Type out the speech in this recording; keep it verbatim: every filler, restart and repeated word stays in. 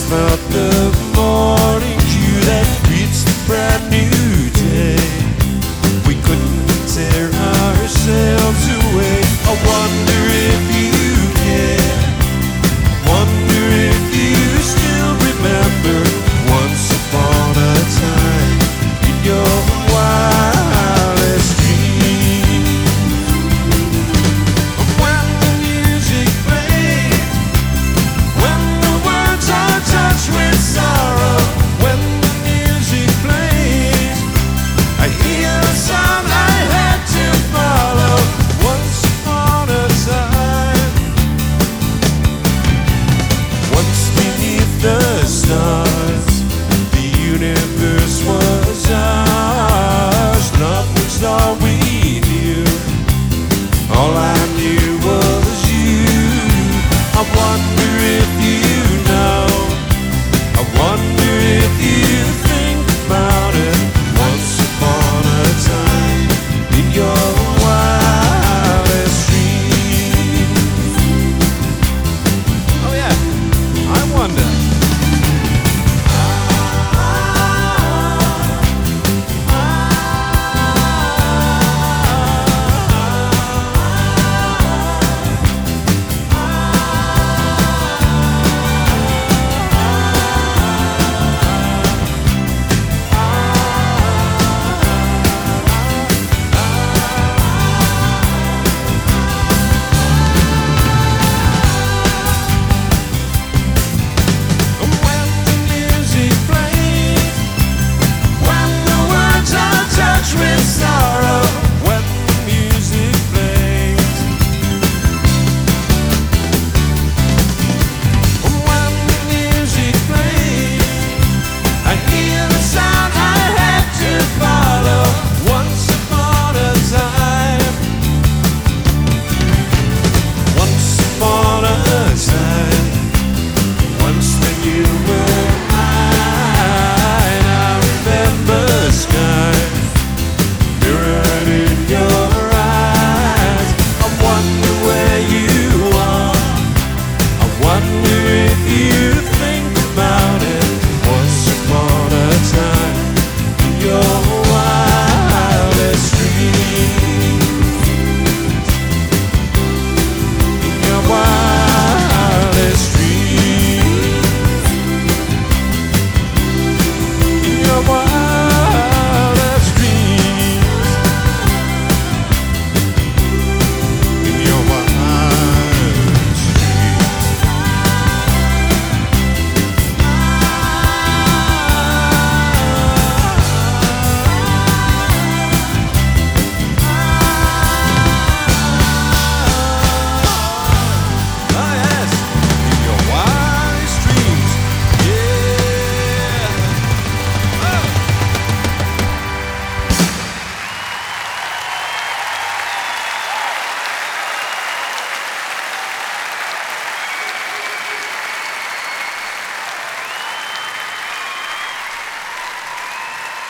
felt the morning dew that greets the brand new day. We couldn't tear ourselves away. I wonder if you care. Wonder if you still remember once upon a time in your wildest dreams. When the music plays, when the words are touched with sorrow, when the music plays, I hear a sound I had to follow once upon a time. Once beneath the stars, the universe was ours. Love was all we knew. All I knew was you. I wonder if you